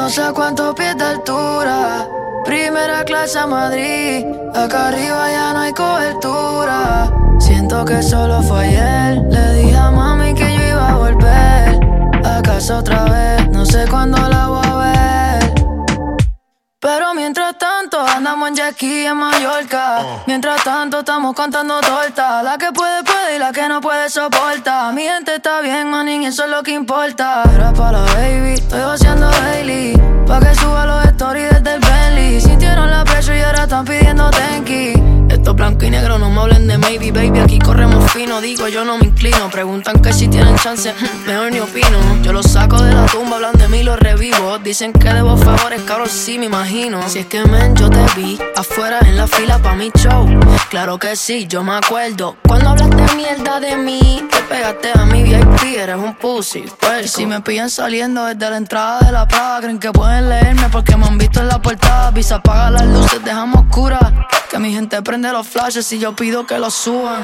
sé a cuántos pies de altura. Primera clase a Madrid. Acá arriba ya no hay cobertura. Siento que solo fue ayer. Le dije a mami que yo iba a volver. ¿Acaso otra vez? No sé cuándo la voy a ver. Pero mientras tanto andamos en jet ski en Mallorca. Mientras tanto estamos contando tortas. La que puede puede y la que no puede soporta. Mi gente está bien, manín, eso es lo que importa. Era pa' la baby, estoy haciendo daily. Pa' que suba los stories desde el Bentley. Sintieron la presión y ahora están pidiendo tenki. Estos blanco y negro no me hablen de maybe, baby. Aquí corremos fino, digo yo no me inclino. Preguntan que si tienen chance, mejor ni opino. Yo los saco de la tumba, hablan de mí, los revivo. Dicen que debo favores, cabrón, sí me imagino. Si es que men, yo te vi afuera en la fila pa' mi show. Claro que sí, yo me acuerdo. Cuando hablaste mierda de mí, te pegaste a mi VIP, eres un pussy, pues. Y si me pillan saliendo desde la entrada de la Prada, creen que pueden leerme porque me han visto en la portada. Visa, apaga las luces, dejamos oscuras. Que mi gente prende los flashes y yo pido que los suban.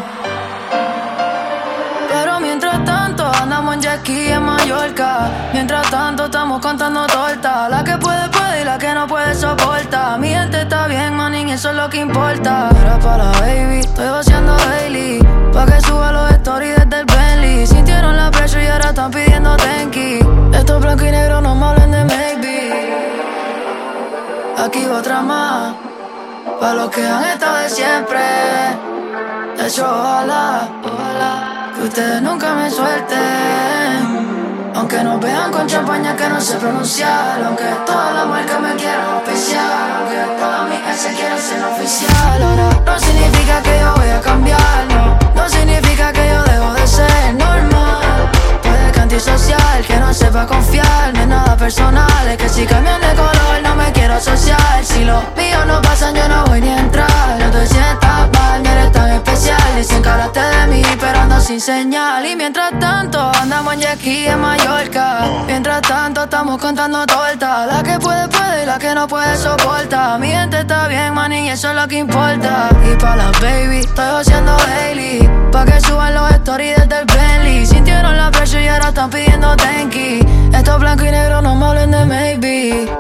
Pero mientras tanto andamos en jet ski en Mallorca. Mientras tanto estamos contando tortas. La que puede puede y la que no puede soporta. Mi gente está bien, manín, eso es lo que importa. Era pa' la baby, estoy haciendo daily. Pa' que suba los stories desde el Bentley. Sintieron la presión y ahora están pidiendo tenki. Estos blancos y negros no me hablen de maybe. Aquí va otra más. Pa' los que han estado de siempre. De hecho, ojalá que ustedes nunca me suelten. Aunque nos vean con champaña que no sé pronunciar. Aunque todas las marcas me quieran especial. Aunque todas mis ex se quieran ser oficial. Ahora no significa que yo voy a cambiar, no. No significa que yo dejo de ser normal. Puede que antisocial, que no sepa confiar. No es nada personal, es que si cambian de color no me quiero asociar. Si los míos no pasan yo no voy ni a entrar. No te sientas mal, no eres tan especial. Dicen que hablaste de mí pero ando sin señal. Y mientras tanto andamos en jet ski en Mallorca. Mientras tanto estamos contando tortas. La que puede puede y la que no puede soporta. Mi gente está bien, manín, y eso es lo que importa. Y pa' las baby estoy haciendo daily. Pa' que suban los stories desde el Bentley. Sintieron la presión y ahora están pidiendo tenki. Estos blancos y negros no me hablen de maybe.